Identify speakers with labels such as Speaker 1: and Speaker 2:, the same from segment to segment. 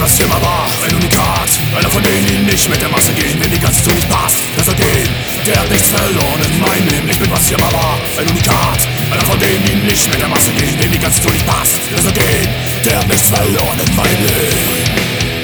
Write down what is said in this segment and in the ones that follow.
Speaker 1: was ich immer war, ein Unikat. Einer von denen, die nicht mit der Masse gehen, wenn die ganze Tour nicht passt. Der soll gehen, der hat nichts verloren in meinem Leben. Ich bin, was ich immer war, ein Unikat. Einer von denen, die nicht mit der Masse gehen, wenn die ganze Tour nicht passt. Der soll gehen, der hat nichts verloren in meinem Leben.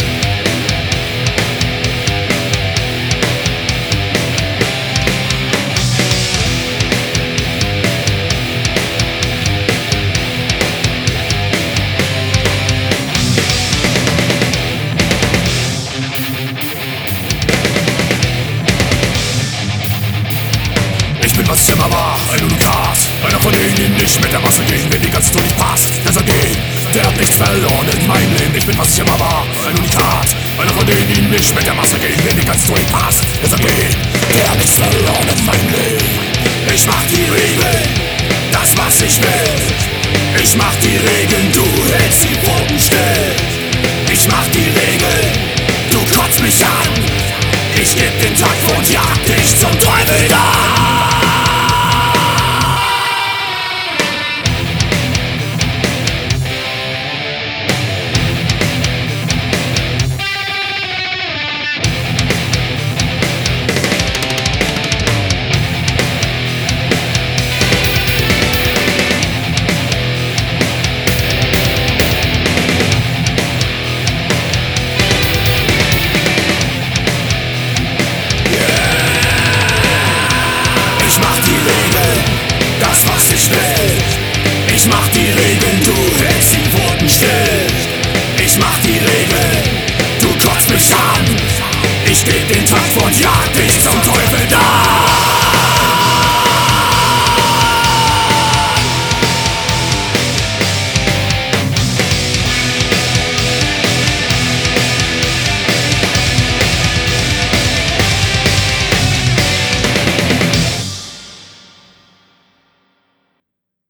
Speaker 1: Ich bin, was ich immer war, ein Unikat. Einer von denen, die nicht mit der Masse gehen, wenn die ganze Tour nicht passt. Der soll gehen, der hat nichts verloren in meinem Leben. Ich bin, was ich immer war, ein Unikat. Einer von denen, die nicht mit der Masse gehen, wenn die ganze Tour nicht passt. Der soll gehen, der hat nichts verloren in meinem Leben. Ich mach die Regeln, das was ich will. Ich mach die Regeln, du hältst die Pfoten still. Ich mach die Regeln, du kotzt mich an. Ich geb den Takt und jag dich zum Teufel da. Ich mach die Regeln, das was ich will. Ich mach die